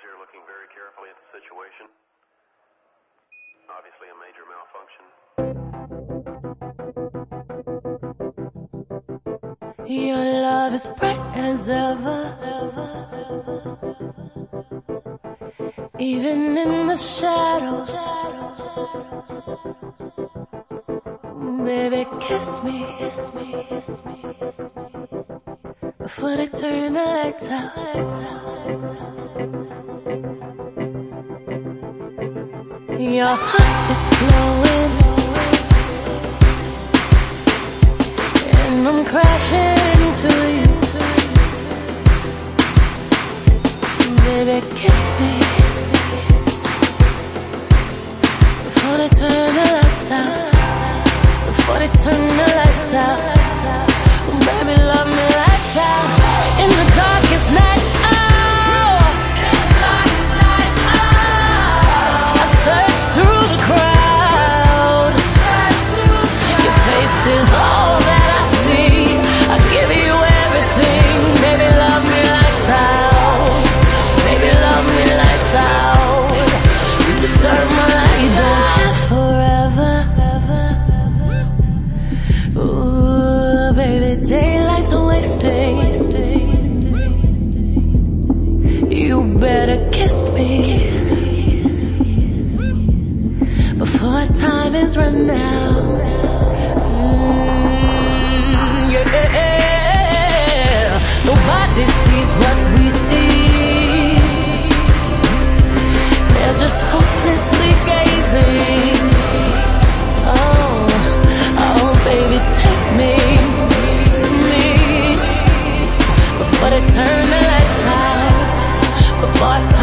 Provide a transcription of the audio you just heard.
here looking very carefully at the situation. Obviously a major malfunction. Your love is bright as ever, even in the shadows. Baby, kiss me before they turn the lights out. Your heart is glowing, and I'm crashing into you. Baby, kiss me before they turn the lights out. Before they turn the lights out. Baby, love me lights out. In the darkest night, oh. In the darkest night, oh. I search through the crowd. Your face is all that I see. I give you everything. Baby, love me lights out. Baby, love me lights out. You can turn my lights out forever. Ooh, baby, daylight's wasting. You better kiss me before time is run out. Yeah. Nobody sees what we see. They're just hopelessly gazing. Oh, baby, take me, before they turn the lights out, before I